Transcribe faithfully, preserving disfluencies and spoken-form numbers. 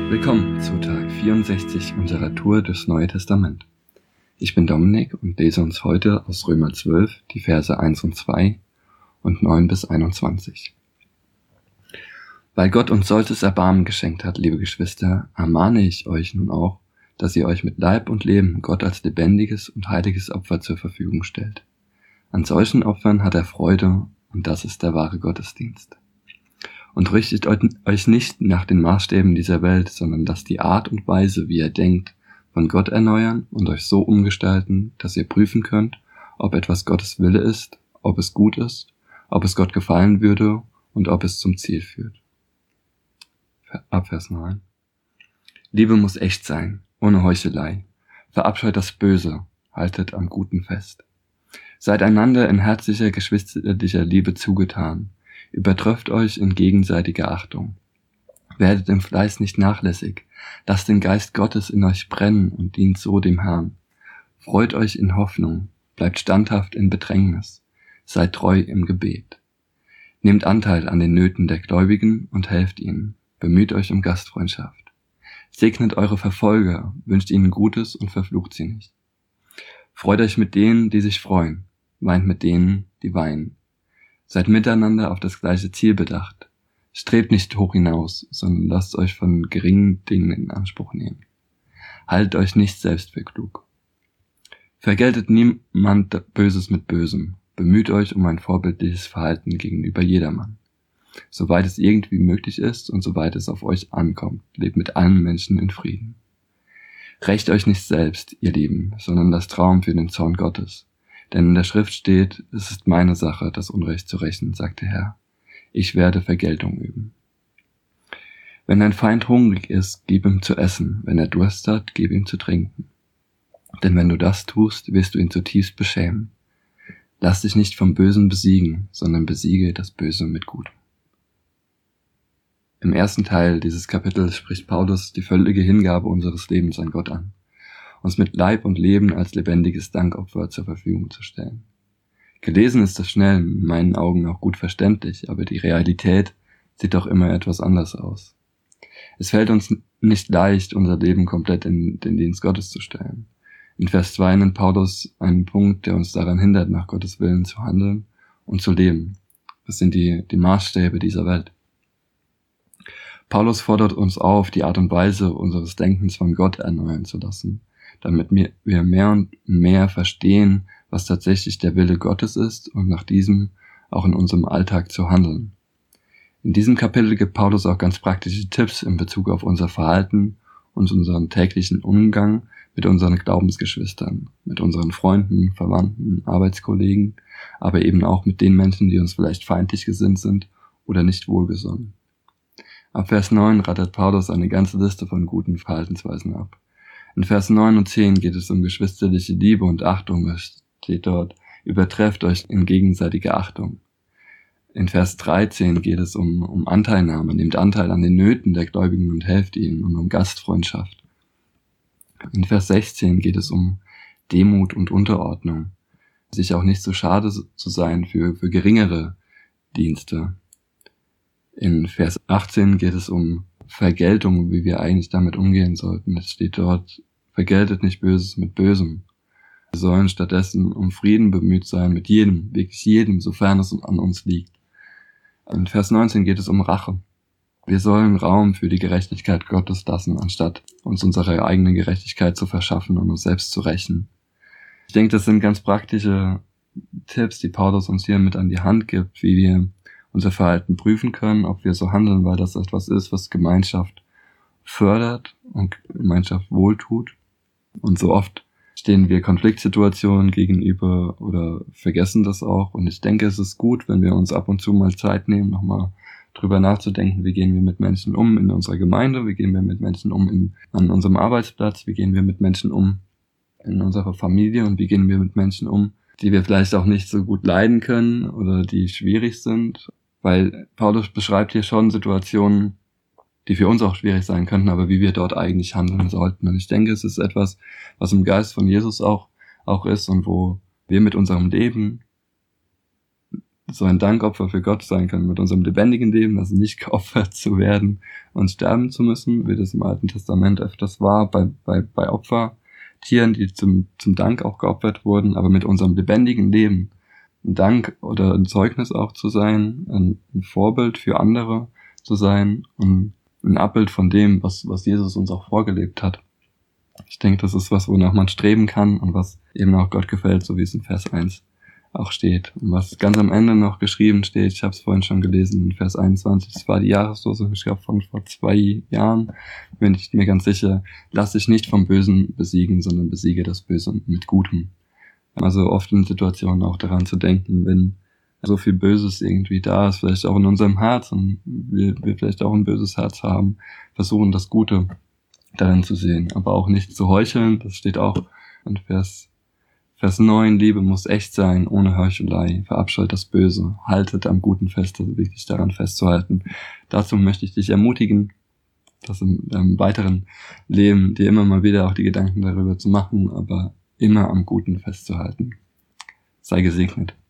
Willkommen zu Tag vierundsechzig unserer Tour durchs Neue Testament. Ich bin Dominik und lese uns heute aus Römer zwölf die Verse eins und zwei und neun bis einundzwanzig. Weil Gott uns solches Erbarmen geschenkt hat, liebe Geschwister, ermahne ich euch nun auch, dass ihr euch mit Leib und Leben Gott als lebendiges und heiliges Opfer zur Verfügung stellt. An solchen Opfern hat er Freude, und das ist der wahre Gottesdienst. Und richtet euch nicht nach den Maßstäben dieser Welt, sondern lasst die Art und Weise, wie ihr denkt, von Gott erneuern und euch so umgestalten, dass ihr prüfen könnt, ob etwas Gottes Wille ist, ob es gut ist, ob es Gott gefallen würde und ob es zum Ziel führt. Ab Vers neun. Liebe muss echt sein, ohne Heuchelei. Verabscheut das Böse, haltet am Guten fest. Seid einander in herzlicher, geschwisterlicher Liebe zugetan. Übertrefft euch in gegenseitiger Achtung. Werdet im Fleiß nicht nachlässig. Lasst den Geist Gottes in euch brennen und dient so dem Herrn. Freut euch in Hoffnung. Bleibt standhaft in Bedrängnis. Seid treu im Gebet. Nehmt Anteil an den Nöten der Gläubigen und helft ihnen. Bemüht euch um Gastfreundschaft. Segnet eure Verfolger, wünscht ihnen Gutes und verflucht sie nicht. Freut euch mit denen, die sich freuen. Weint mit denen, die weinen. Seid miteinander auf das gleiche Ziel bedacht. Strebt nicht hoch hinaus, sondern lasst euch von geringen Dingen in Anspruch nehmen. Haltet euch nicht selbst für klug. Vergeltet niemand Böses mit Bösem. Bemüht euch um ein vorbildliches Verhalten gegenüber jedermann. Soweit es irgendwie möglich ist und soweit es auf euch ankommt, lebt mit allen Menschen in Frieden. Rächt euch nicht selbst, ihr Lieben, sondern lasst Raum für den Zorn Gottes. Denn in der Schrift steht, es ist meine Sache, das Unrecht zu rächen, sagt der Herr. Ich werde Vergeltung üben. Wenn dein Feind hungrig ist, gib ihm zu essen. Wenn er Durst hat, gib ihm zu trinken. Denn wenn du das tust, wirst du ihn zutiefst beschämen. Lass dich nicht vom Bösen besiegen, sondern besiege das Böse mit Gutem. Im ersten Teil dieses Kapitels spricht Paulus die völlige Hingabe unseres Lebens an Gott an, uns mit Leib und Leben als lebendiges Dankopfer zur Verfügung zu stellen. Gelesen ist das schnell, in meinen Augen auch gut verständlich, aber die Realität sieht doch immer etwas anders aus. Es fällt uns nicht leicht, unser Leben komplett in den Dienst Gottes zu stellen. In Vers zwei nennt Paulus einen Punkt, der uns daran hindert, nach Gottes Willen zu handeln und zu leben. Das sind die, die Maßstäbe dieser Welt. Paulus fordert uns auf, die Art und Weise unseres Denkens von Gott erneuern zu lassen, damit wir mehr und mehr verstehen, was tatsächlich der Wille Gottes ist und nach diesem auch in unserem Alltag zu handeln. In diesem Kapitel gibt Paulus auch ganz praktische Tipps in Bezug auf unser Verhalten und unseren täglichen Umgang mit unseren Glaubensgeschwistern, mit unseren Freunden, Verwandten, Arbeitskollegen, aber eben auch mit den Menschen, die uns vielleicht feindlich gesinnt sind oder nicht wohlgesonnen. Ab Vers neun rattert Paulus eine ganze Liste von guten Verhaltensweisen ab. In Vers neun und zehn geht es um geschwisterliche Liebe und Achtung. Es steht dort, übertrefft euch in gegenseitiger Achtung. In Vers dreizehn geht es um, um Anteilnahme, nehmt Anteil an den Nöten der Gläubigen und helft ihnen und um Gastfreundschaft. In Vers sechzehn geht es um Demut und Unterordnung, sich auch nicht so schade zu sein für, für geringere Dienste. In Vers achtzehn geht es um Vergeltung, wie wir eigentlich damit umgehen sollten. Es steht dort, vergeltet nicht Böses mit Bösem. Wir sollen stattdessen um Frieden bemüht sein mit jedem, wirklich jedem, sofern es an uns liegt. In Vers neunzehn geht es um Rache. Wir sollen Raum für die Gerechtigkeit Gottes lassen, anstatt uns unsere eigene Gerechtigkeit zu verschaffen und uns selbst zu rächen. Ich denke, das sind ganz praktische Tipps, die Paulus uns hier mit an die Hand gibt, wie wir unser Verhalten prüfen können, ob wir so handeln, weil das etwas ist, was Gemeinschaft fördert und Gemeinschaft wohltut. Und so oft stehen wir Konfliktsituationen gegenüber oder vergessen das auch. Und ich denke, es ist gut, wenn wir uns ab und zu mal Zeit nehmen, nochmal drüber nachzudenken, wie gehen wir mit Menschen um in unserer Gemeinde, wie gehen wir mit Menschen um in, an unserem Arbeitsplatz, wie gehen wir mit Menschen um in unserer Familie und wie gehen wir mit Menschen um, die wir vielleicht auch nicht so gut leiden können oder die schwierig sind. Weil Paulus beschreibt hier schon Situationen, die für uns auch schwierig sein könnten, aber wie wir dort eigentlich handeln sollten. Und ich denke, es ist etwas, was im Geist von Jesus auch, auch ist und wo wir mit unserem Leben so ein Dankopfer für Gott sein können mit unserem lebendigen Leben, also nicht geopfert zu werden und sterben zu müssen, wie das im Alten Testament öfters war, bei, bei, bei Opfertieren, die zum, zum Dank auch geopfert wurden, aber mit unserem lebendigen Leben ein Dank oder ein Zeugnis auch zu sein, ein, ein Vorbild für andere zu sein und ein Abbild von dem, was, was Jesus uns auch vorgelebt hat. Ich denke, das ist was, wonach man streben kann und was eben auch Gott gefällt, so wie es in Vers eins auch steht. Und was ganz am Ende noch geschrieben steht, ich habe es vorhin schon gelesen, in Vers einundzwanzig, das war die Jahreslosung, ich glaube von vor zwei Jahren, bin ich mir ganz sicher, lass dich nicht vom Bösen besiegen, sondern besiege das Böse mit Gutem. Also oft in Situationen auch daran zu denken, wenn so viel Böses irgendwie da ist, vielleicht auch in unserem Herz und wir, wir vielleicht auch ein böses Herz haben, versuchen das Gute darin zu sehen, aber auch nicht zu heucheln, das steht auch in Vers Vers neun, Liebe muss echt sein, ohne Heuchelei, verabscheut das Böse, haltet am Guten fest, also wirklich daran festzuhalten. Dazu möchte ich dich ermutigen, das im, im weiteren Leben dir immer mal wieder auch die Gedanken darüber zu machen, aber immer am Guten festzuhalten. Sei gesegnet.